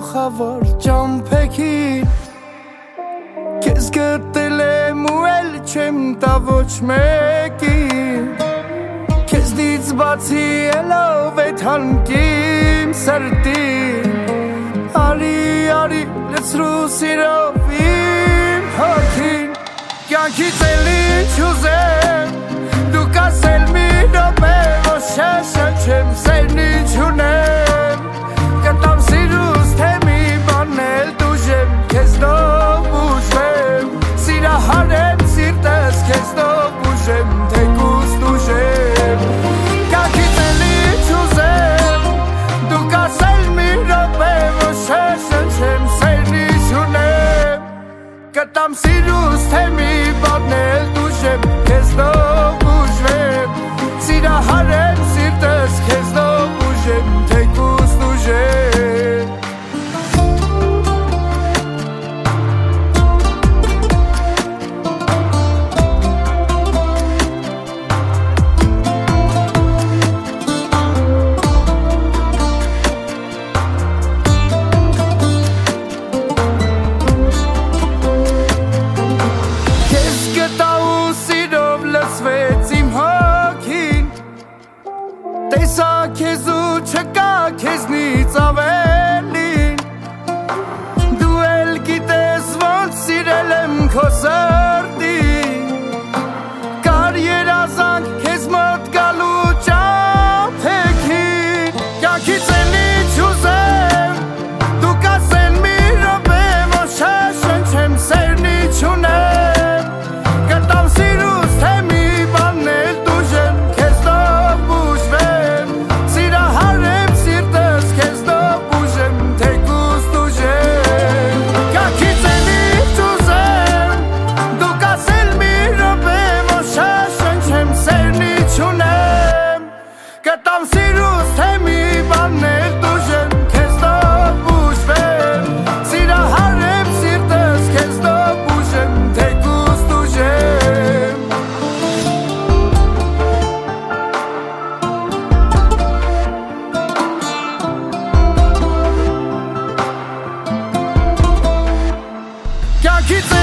խավար ճամփեքին Քեզ գտել ու էլ չեմ տա ոչ մեկին Քեզնից բացի ելով էդ հանգիմ սրտին Արի, արի, լցրու սիրով իմ հոգին Կյանքից էլի չուզեմ Դու կասել մի րոպե Որ շշչեմ սերնի չունեմ Կտամ սիրուս թե մի բան էլ դուժեմ Քեզնով ուժվեմ Սիրահարեմ սիրտս քեզնով ուժեմ Թեկուս դուժեմ Կյանքից էլի չուզեմ Դու կասել մի րոպե Որ շշչեմ սերնի չունեմ Կտամ սիրուս թե մի բան էլ դուժեմ Քեզնով ուժվեմ Սիրահարեմ սիրտս քեզնով ուժեմ Թեկուս դուժեմ Տեսա քեզ ու չկա քեզնից ավելին Դու էլ գիտես ոնց սիրել եմ քո սրտին Կար երազանք քեզ մոտ գալու ճամփեքին Կյանքից էլի չուզեմ Դու կասել մի րոպե որ շշնչեմ սերնի չունեմ Կտամ սիրուս թե մի բան էլ դուժեմ Քեզնով ուժվեմ Սիրահարեմ սիրտս քեզնով ուժեմ Թեկուս դուժեմ Կյանքից էլի չուզեմ Դու կասել մի րոպե որ շշնչեմ սերնի չունեմ Կտամ սիրուս թե մի բան էլ դուժեմ Քեզնով ուժվեմ Սիրահարեմ սիրտս քեզնով ուժեմ Թեկուս դուժեմ Կյանքից